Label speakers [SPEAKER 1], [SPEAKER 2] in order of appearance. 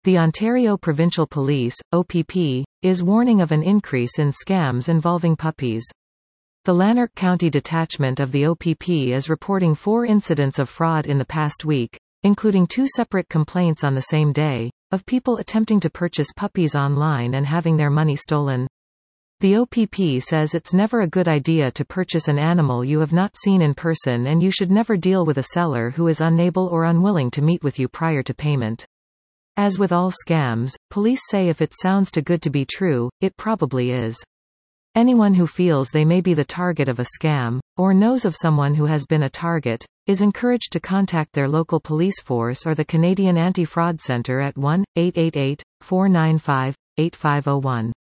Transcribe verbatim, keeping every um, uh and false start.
[SPEAKER 1] The Ontario Provincial Police, O P P, is warning of an increase in scams involving puppies. The Lanark County Detachment of the O P P is reporting four incidents of fraud in the past week, including two separate complaints on the same day, of people attempting to purchase puppies online and having their money stolen. The O P P says it's never a good idea to purchase an animal you have not seen in person, and you should never deal with a seller who is unable or unwilling to meet with you prior to payment. As with all scams, police say if it sounds too good to be true, it probably is. Anyone who feels they may be the target of a scam, or knows of someone who has been a target, is encouraged to contact their local police force or the Canadian Anti-Fraud Centre at one eight eight eight, four nine five, eight five zero one.